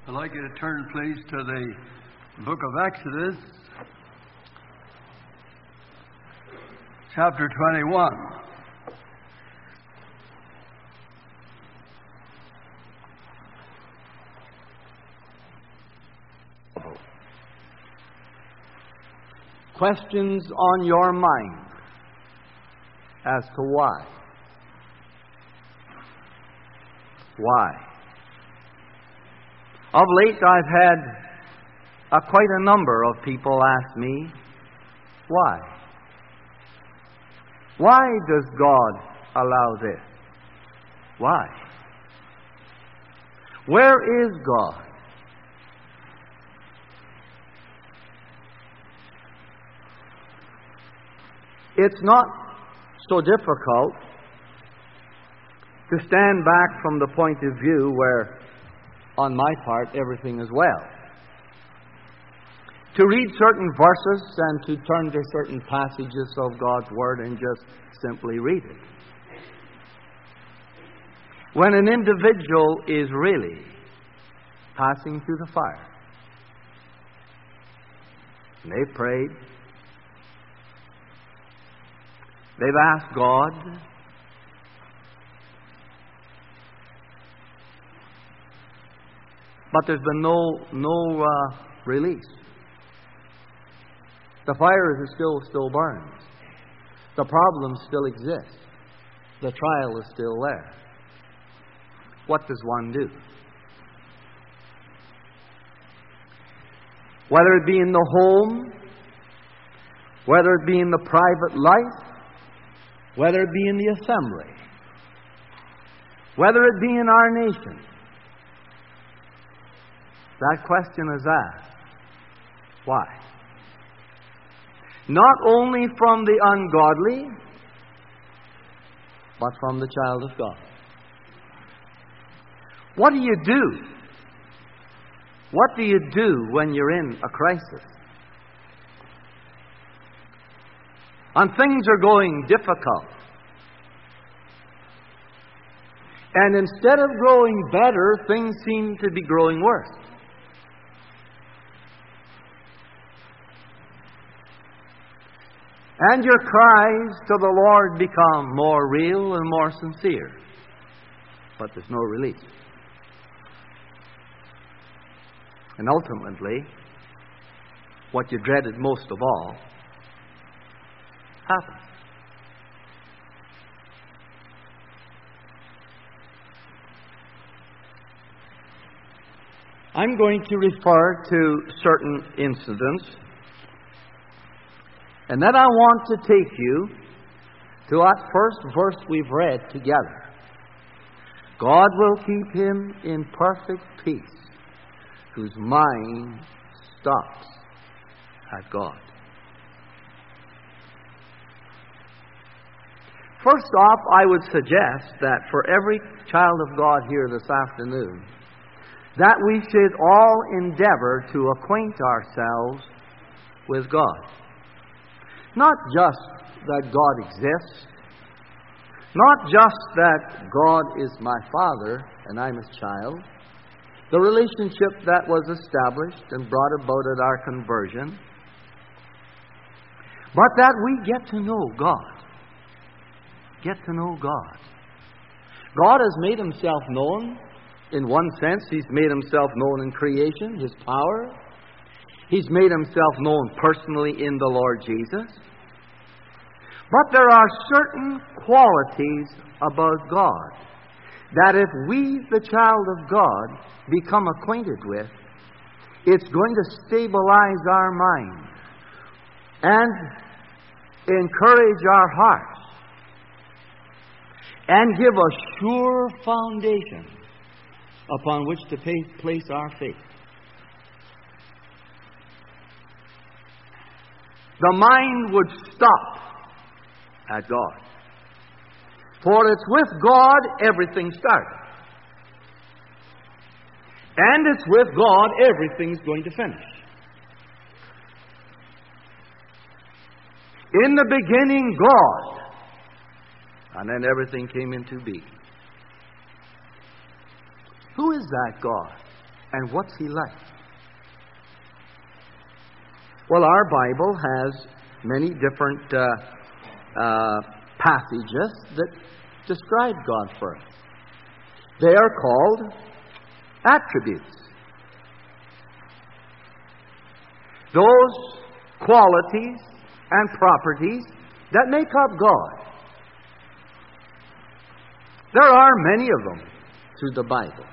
I'd like you to turn, please, to the book of Exodus, chapter 21. Questions on your mind as to why. Why? Of late, I've had quite a number of people ask me, why? Why does God allow this? Why? Where is God? It's not so difficult to stand back from the point of view where, on my part, everything is well. To read certain verses and to turn to certain passages of God's Word and just simply read it. When an individual is really passing through the fire, and they've prayed, they've asked God, but there's been no release. The fire is still burns. The problem still exists. The trial is still there. What does one do? Whether it be in the home, whether it be in the private life, whether it be in the assembly, whether it be in our nation, that question is asked. Why? Not only from the ungodly, but from the child of God. What do you do? What do you do when you're in a crisis? And things are going difficult. And instead of growing better, things seem to be growing worse. And your cries to the Lord become more real and more sincere. But there's no release. And ultimately, what you dreaded most of all happens. I'm going to refer to certain incidents, and then I want to take you to that first verse we've read together. God will keep him in perfect peace, whose mind stops at God. First off, I would suggest that for every child of God here this afternoon, that we should all endeavor to acquaint ourselves with God. Not just that God exists, not just that God is my Father and I'm His child, the relationship that was established and brought about at our conversion, but that we get to know God. Get to know God. God has made Himself known. In one sense, He's made Himself known in creation, His power. He's made Himself known personally in the Lord Jesus. But there are certain qualities about God that if we, the child of God, become acquainted with, it's going to stabilize our mind and encourage our hearts and give a sure foundation upon which to place our faith. The mind would stop at God. For it's with God everything started. And it's with God everything's going to finish. In the beginning, God. And then everything came into being. Who is that God? And what's He like? Well, our Bible has many different passages that describe God for us. They are called attributes. Those qualities and properties that make up God. There are many of them through the Bible.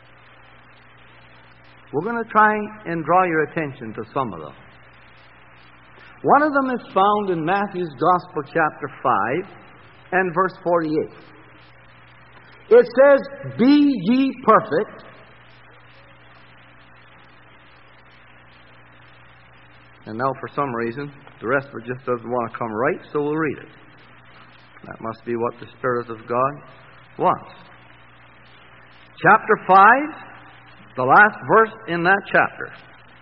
We're going to try and draw your attention to some of them. One of them is found in Matthew's Gospel, chapter 5, and verse 48. It says, "Be ye perfect." And now, for some reason, the rest of it just doesn't want to come right, so we'll read it. That must be what the Spirit of God wants. Chapter 5, the last verse in that chapter.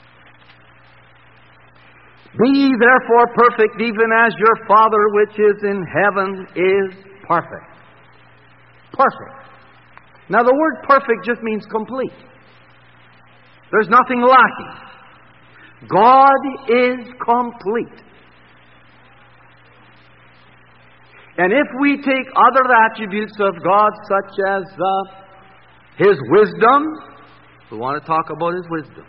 "Be ye therefore perfect, even as your Father which is in heaven is perfect." Perfect. Now, the word perfect just means complete. There's nothing lacking. God is complete. And if we take other attributes of God, such as His wisdom, we want to talk about His wisdom.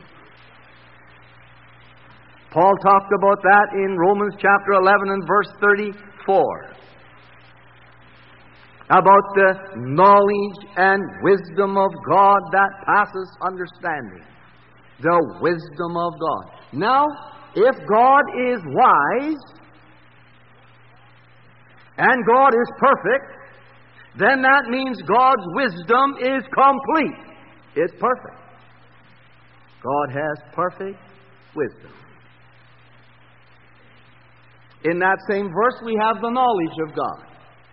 Paul talked about that in Romans chapter 11 and verse 34. About the knowledge and wisdom of God that passes understanding. The wisdom of God. Now, if God is wise and God is perfect, then that means God's wisdom is complete. It's perfect. God has perfect wisdom. In that same verse, we have the knowledge of God.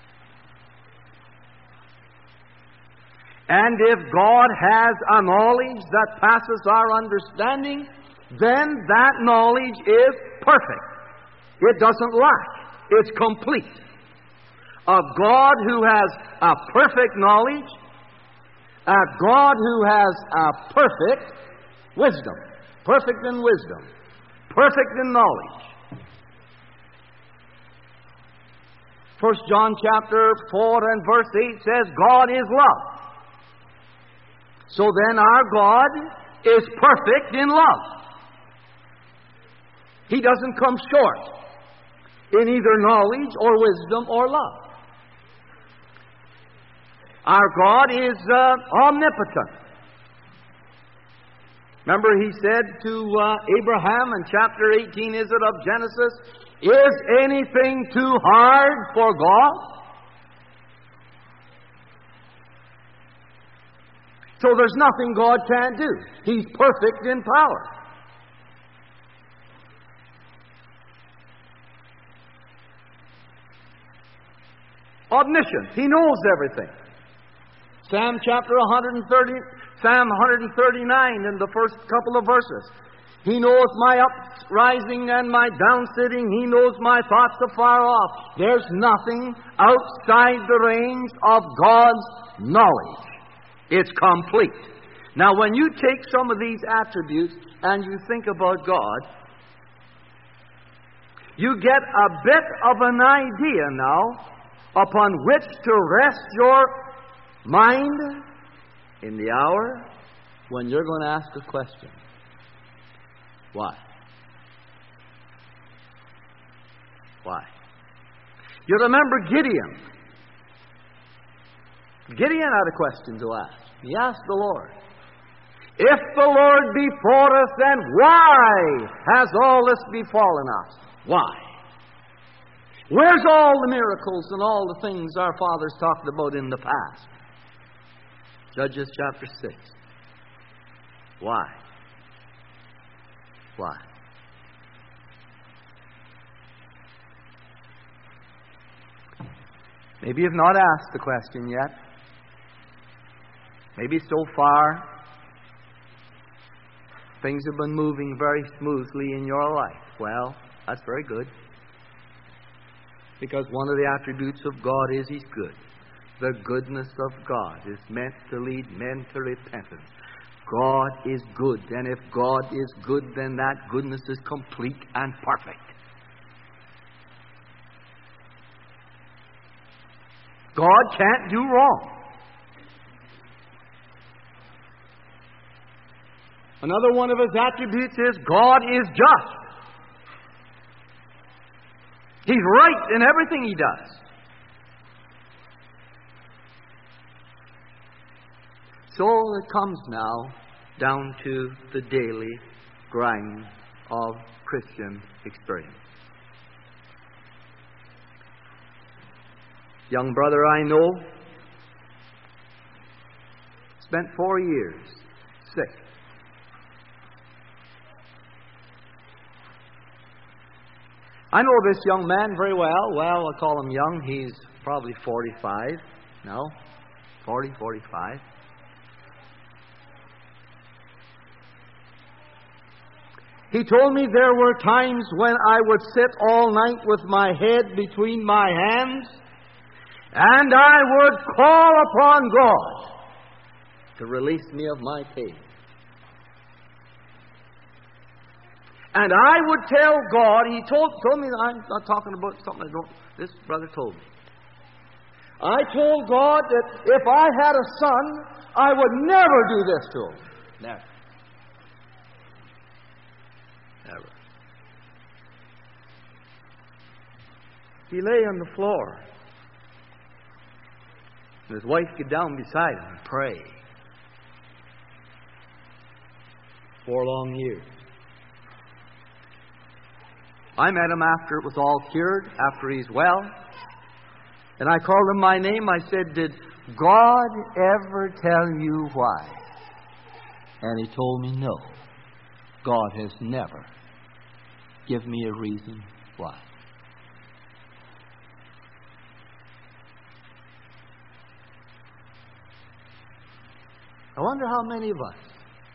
And if God has a knowledge that passes our understanding, then that knowledge is perfect. It doesn't lack. It's complete. A God who has a perfect knowledge, a God who has a perfect wisdom. Perfect in wisdom. Perfect in knowledge. 1 John chapter 4 and verse 8 says, God is love. So then our God is perfect in love. He doesn't come short in either knowledge or wisdom or love. Our God is omnipotent. Remember, He said to Abraham in chapter 18, is it, of Genesis, is anything too hard for God? So there's nothing God can't do. He's perfect in power. Omniscience. He knows everything. Psalm 139 in the first couple of verses. He knows my uprising and my downsitting. He knows my thoughts afar off. There's nothing outside the range of God's knowledge. It's complete. Now, when you take some of these attributes and you think about God, you get a bit of an idea now upon which to rest your mind in the hour when you're going to ask a question. Why? Why? You remember Gideon. Gideon had a question to ask. He asked the Lord, if the Lord be for us, then why has all this befallen us? Why? Where's all the miracles and all the things our fathers talked about in the past? Judges chapter 6. Why? Why? Maybe you've not asked the question yet. Maybe so far things have been moving very smoothly in your life. Well, that's very good. Because one of the attributes of God is He's good. The goodness of God is meant to lead men to repentance. God is good. And if God is good, then that goodness is complete and perfect. God can't do wrong. Another one of His attributes is God is just. He's right in everything He does. So it comes now down to the daily grind of Christian experience. Young brother I know spent 4 years sick. I know this young man very well. Well, I call him young. He's probably 45 now. 40, 45. He told me there were times when I would sit all night with my head between my hands, and I would call upon God to release me of my pain. And I would tell God, he told me, I'm not talking about something this brother told me. I told God that if I had a son, I would never do this to him. Never. Never. He lay on the floor. And his wife get down beside him and pray. 4 long years. I met him after it was all cured, after he's well. And I called him by name. I said, "Did God ever tell you why?" And he told me, "No. God has never given me a reason why." I wonder how many of us,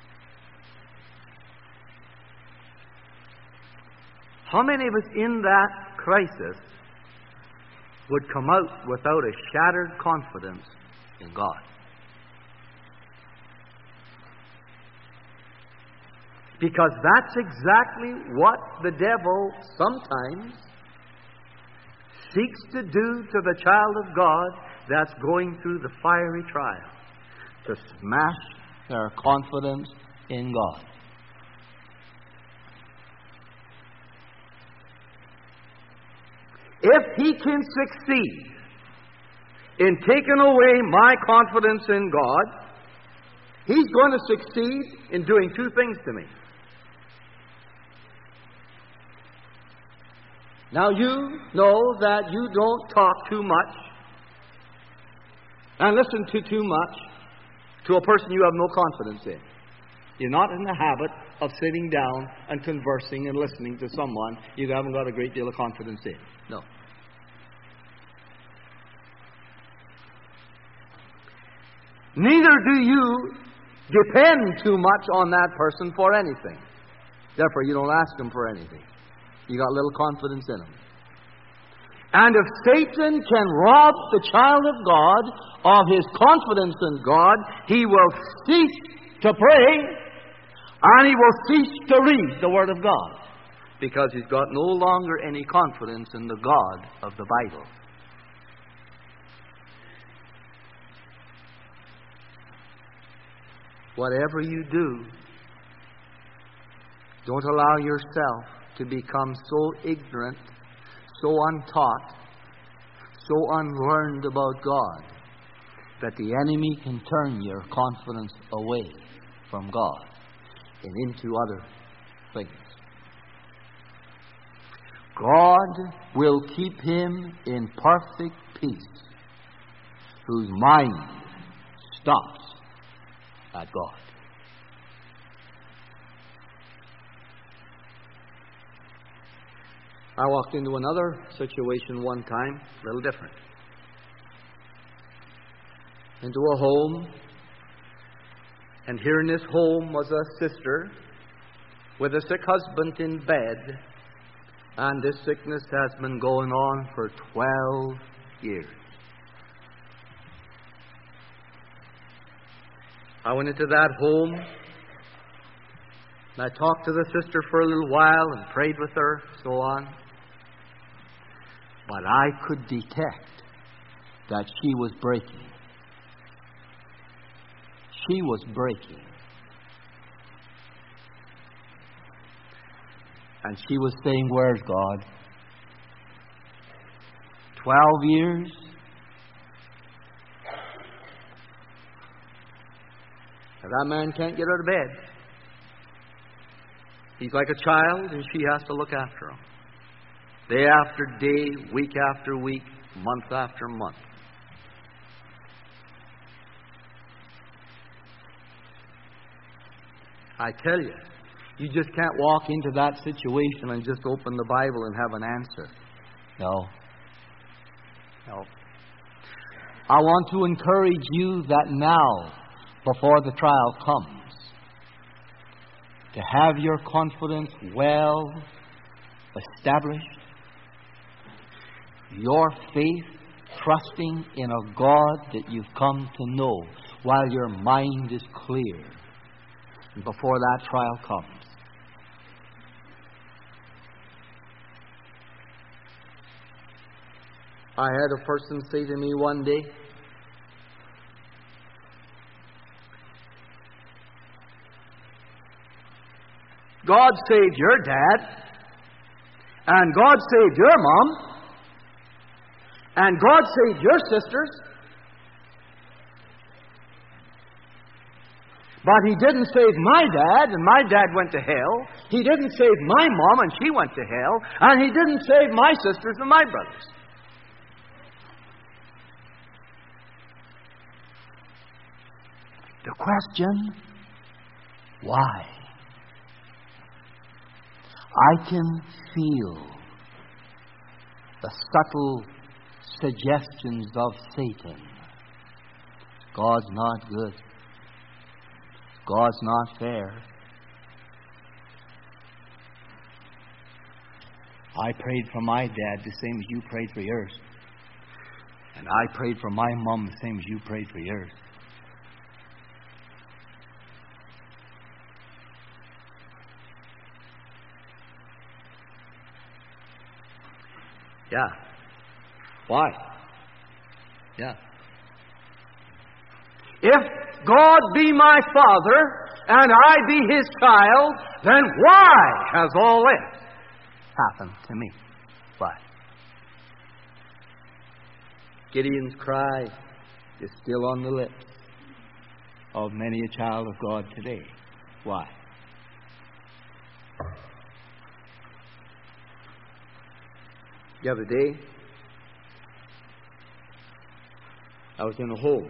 in that crisis would come out without a shattered confidence in God. Because that's exactly what the devil sometimes seeks to do to the child of God that's going through the fiery trial. To smash their confidence in God. If he can succeed in taking away my confidence in God, he's going to succeed in doing 2 things to me. Now you know that you don't talk too much and listen to too much to a person you have no confidence in. You're not in the habit of sitting down and conversing and listening to someone you haven't got a great deal of confidence in. No. Neither do you depend too much on that person for anything. Therefore, you don't ask him for anything. You got little confidence in him. And if Satan can rob the child of God of his confidence in God, he will cease to pray and he will cease to read the Word of God, because he's got no longer any confidence in the God of the Bible. Whatever you do, don't allow yourself to become so ignorant, so untaught, so unlearned about God, that the enemy can turn your confidence away from God and into other things. God will keep him in perfect peace whose mind stops at God. I walked into another situation one time, a little different. Into a home, and here in this home was a sister with a sick husband in bed, and this sickness has been going on for 12 years. I went into that home And I talked to the sister for a little while and prayed with her, so on. But I could detect that she was breaking. She was breaking. And she was saying, "Where's God? 12 years? Now, that man can't get out of bed. He's like a child, and she has to look after him. Day after day, week after week, month after month. I tell you, you just can't walk into that situation and just open the Bible and have an answer. No. I want to encourage you that now, before the trial comes, to have your confidence well established, your faith trusting in a God that you've come to know while your mind is clear, and before that trial comes. I had a person say to me one day, "God saved your dad, and God saved your mom, and God saved your sisters, but He didn't save my dad, and my dad went to hell. He didn't save my mom, and she went to hell, and He didn't save my sisters and my brothers." The question, why? I can feel the subtle suggestions of Satan. God's not good. God's not fair. I prayed for my dad the same as you prayed for yours. And I prayed for my mom the same as you prayed for yours. Yeah. Why? Yeah. If God be my Father and I be His child, then why has all this happened to me? Why? Gideon's cry is still on the lips of many a child of God today. Why? The other day, I was in a home,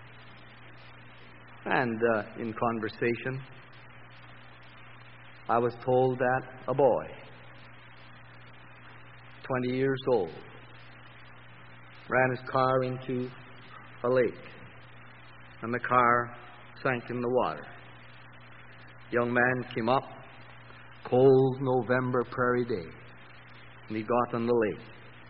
and in conversation, I was told that a boy, 20 years old, ran his car into a lake, and the car sank in the water. The young man came up, cold November prairie day, and he got on the lake.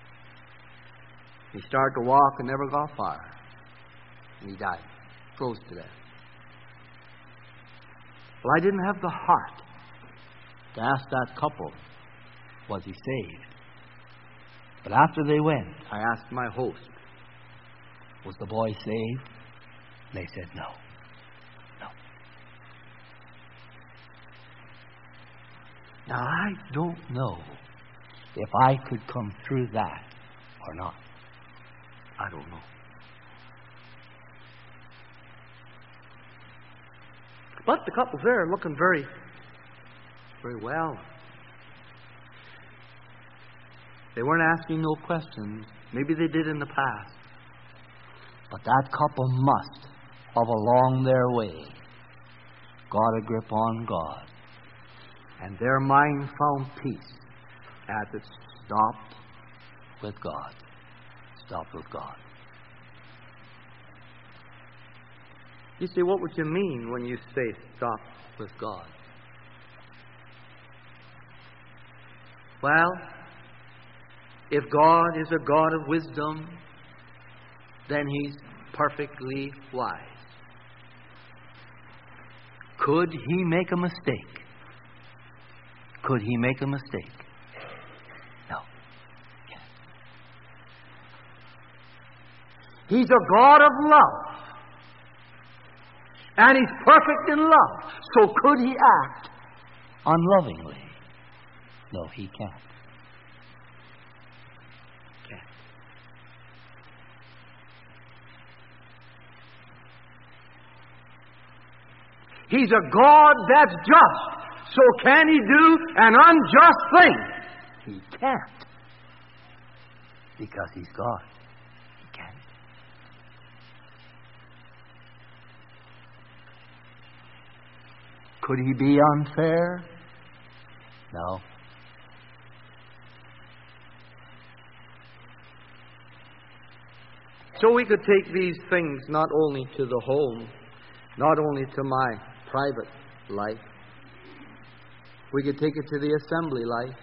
He started to walk and never got far. And he died, froze to death. Well, I didn't have the heart to ask that couple, was he saved? But after they went, I asked my host, was the boy saved? And they said no. Now, I don't know if I could come through that or not. I don't know. But the couple's there looking very, very well. They weren't asking no questions. Maybe they did in the past. But that couple must, of along their way, got a grip on God. And their mind found peace as it stopped with God. Stopped with God. You say, what would you mean when you say stop with God? Well, if God is a God of wisdom, then He's perfectly wise. Could He make a mistake? Could He make a mistake? No. He can't. He's a God of love. And He's perfect in love. So could He act unlovingly? No, He can't. Can't. He's a God that's just. So can He do an unjust thing? He can't. Because He's God. He can't. Could He be unfair? No. So we could take these things not only to the home, not only to my private life, we could take it to the assembly life.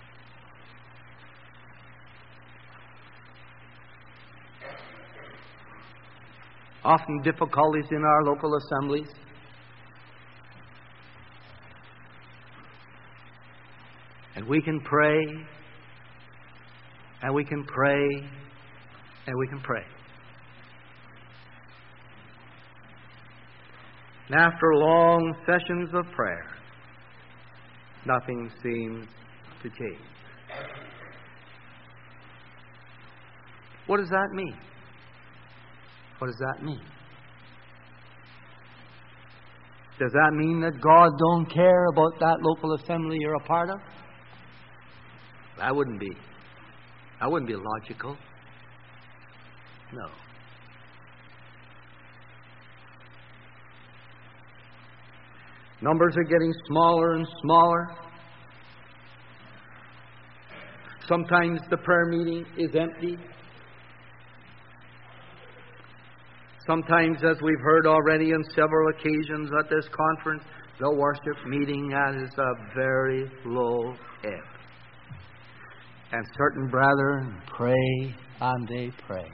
Often difficulties in our local assemblies. And we can pray, and we can pray, and we can pray. And after long sessions of prayer, nothing seems to change. What does that mean? What does that mean? Does that mean that God don't care about that local assembly you're a part of? That wouldn't be logical. No. Numbers are getting smaller and smaller. Sometimes the prayer meeting is empty. Sometimes, as we've heard already on several occasions at this conference, the worship meeting is a very low ebb. And certain brethren pray and they pray.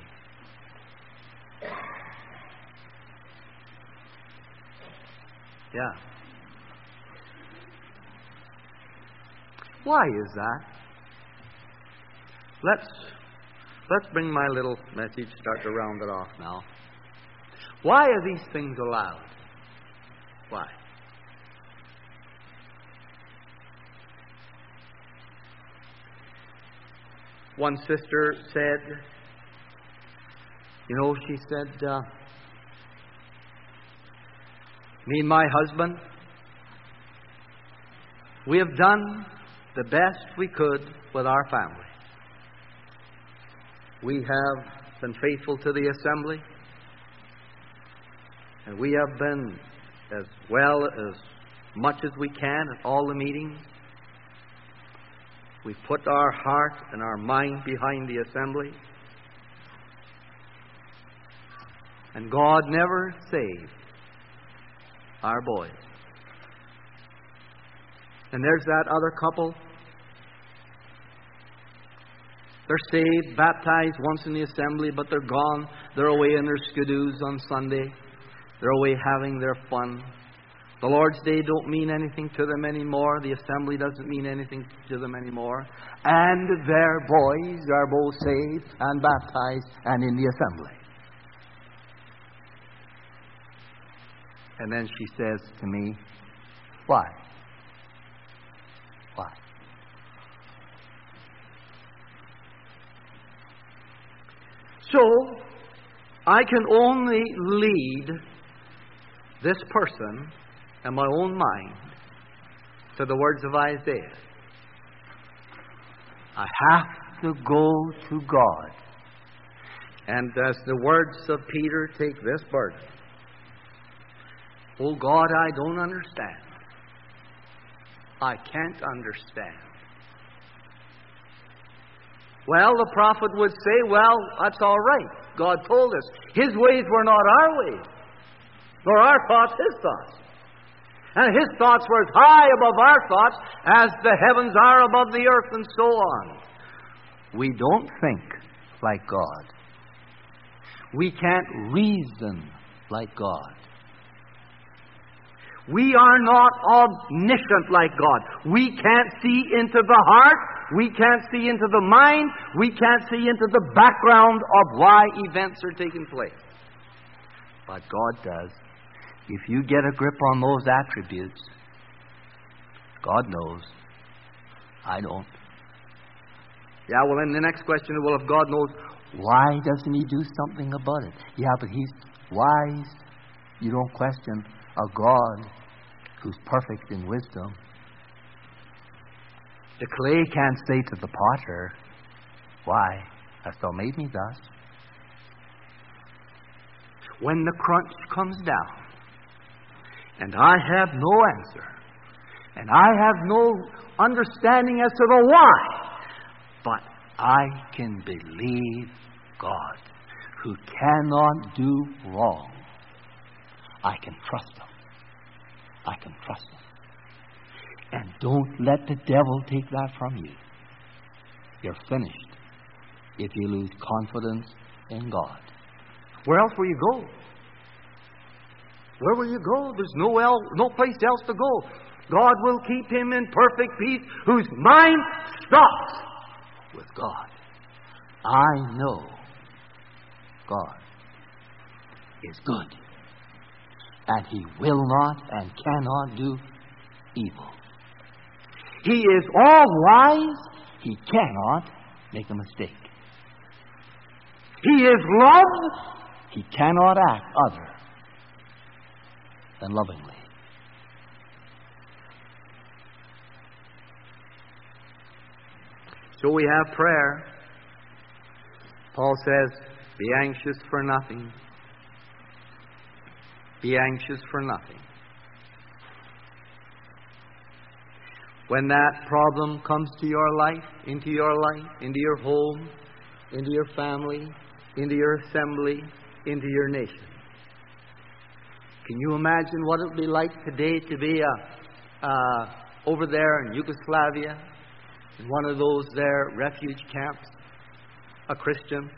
Yeah. Why is that? Let's bring my little message, start to round it off now. Why are these things allowed? Why? One sister said, she said, me and my husband, we have done the best we could with our family. We have been faithful to the assembly, and we have been as well as much as we can at all the meetings. We've put our heart and our mind behind the assembly. And God never saved our boys. And there's that other couple. They're saved, baptized once in the assembly, but they're gone. They're away in their skidoos on Sunday. They're away having their fun. The Lord's Day don't mean anything to them anymore. The assembly doesn't mean anything to them anymore. And their boys are both saved and baptized and in the assembly. And then she says to me, why? Why? So, I can only lead this person and my own mind to the words of Isaiah. I have to go to God. And as the words of Peter take this burden, oh God, I don't understand. I can't understand. Well, the prophet would say, well, that's all right. God told us His ways were not our ways, nor our thoughts His thoughts. And His thoughts were as high above our thoughts as the heavens are above the earth, and so on. We don't think like God. We can't reason like God. We are not omniscient like God. We can't see into the heart. We can't see into the mind. We can't see into the background of why events are taking place. But God does. If you get a grip on those attributes, God knows. I don't. Yeah, well, then the next question is, well, if God knows, why doesn't He do something about it? Yeah, but He's wise. You don't question a God who's perfect in wisdom. The clay can't say to the potter, why hast thou made me thus? When the crunch comes down, and I have no answer, and I have no understanding as to the why, but I can believe God, who cannot do wrong. I can trust Him. I can trust Him. And don't let the devil take that from you. You're finished if you lose confidence in God. Where else will you go? Where will you go? There's no place else to go. God will keep him in perfect peace whose mind stops with God. I know God is good, and He will not and cannot do evil. He is all wise. He cannot make a mistake. He is love. He cannot act other than lovingly. So we have prayer. Paul says, be anxious for nothing. Be anxious for nothing. When that problem comes to your life, into your home, into your family, into your assembly, into your nation. Can you imagine what it would be like today to be over there in Yugoslavia, in one of those there refuge camps, a Christian?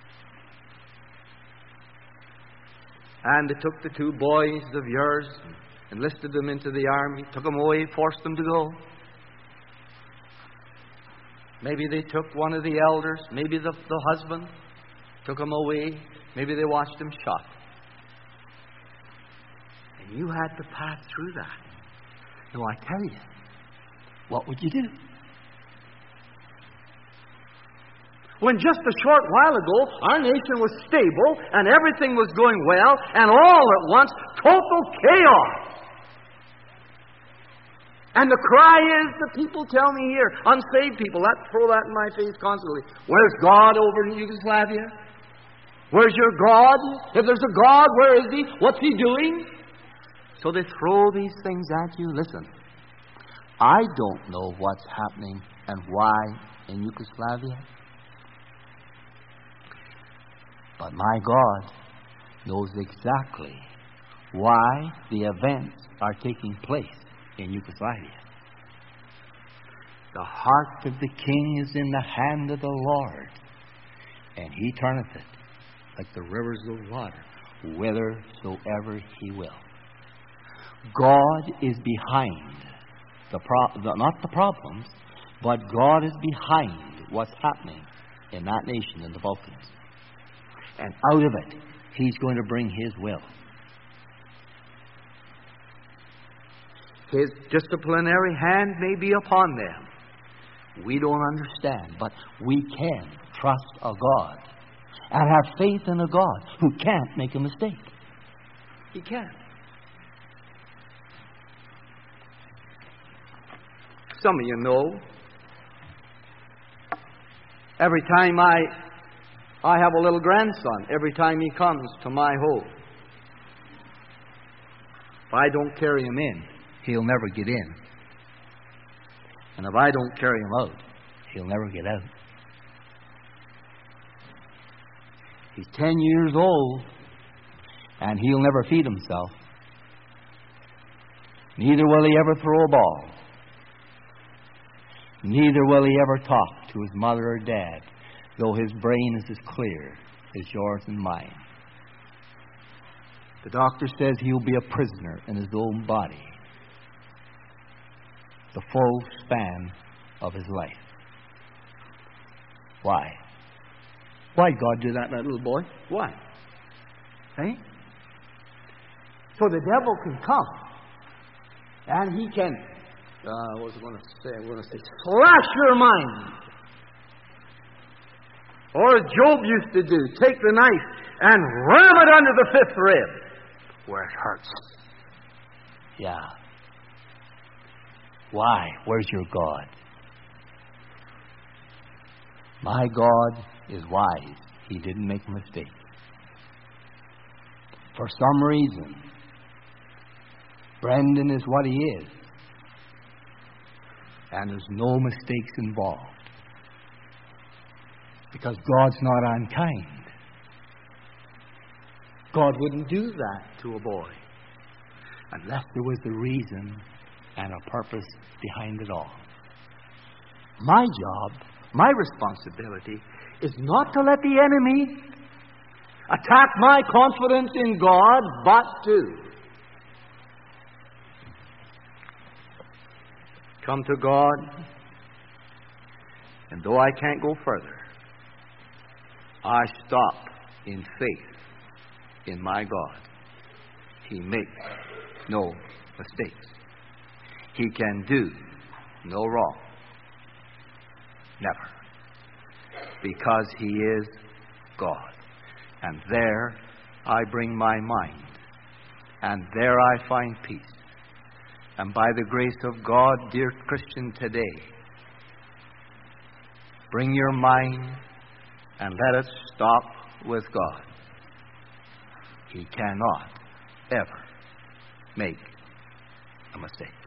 And they took the two boys of yours, enlisted them into the army, took them away, forced them to go. Maybe they took one of the elders, maybe the husband, took him away. Maybe they watched him shot. And you had to pass through that. So I tell you, what would you do? When just a short while ago, our nation was stable and everything was going well, and all at once, total chaos. And the cry is, the people tell me here, unsaved people, throw that in my face constantly. Where's God over in Yugoslavia? Where's your God? If there's a God, where is He? What's He doing? So they throw these things at you. Listen, I don't know what's happening and why in Yugoslavia. But my God knows exactly why the events are taking place in Yugoslavia. The heart of the king is in the hand of the Lord, and He turneth it like the rivers of water, whithersoever He will. God is behind not the problems, but God is behind what's happening in that nation in the Balkans. And out of it, He's going to bring His will. His disciplinary hand may be upon them. We don't understand, but we can trust a God and have faith in a God who can't make a mistake. He can't. Some of you know, every time I have a little grandson, every time he comes to my home, if I don't carry him in, he'll never get in. And if I don't carry him out, he'll never get out. He's 10 years old, and he'll never feed himself. Neither will he ever throw a ball. Neither will he ever talk to his mother or dad, though his brain is as clear as yours and mine. The doctor says he'll be a prisoner in his own body the full span of his life. Why? Why did God do that, little boy? Why? Eh? So the devil can come and he can, what was I going to say? I'm going to say, slash your mind. Or as Job used to do, take the knife and ram it under the fifth rib, where it hurts. Yeah. Why? Where's your God? My God is wise. He didn't make a mistake. For some reason, Brendan is what he is. And there's no mistakes involved. Because God's not unkind. God wouldn't do that to a boy unless there was a reason and a purpose behind it all. My job, my responsibility, is not to let the enemy attack my confidence in God, but to come to God, and though I can't go further, I stop in faith in my God. He makes no mistakes. He can do no wrong. Never. Because He is God. And there I bring my mind. And there I find peace. And by the grace of God, dear Christian, today, bring your mind and let it stop with God. He cannot ever make a mistake.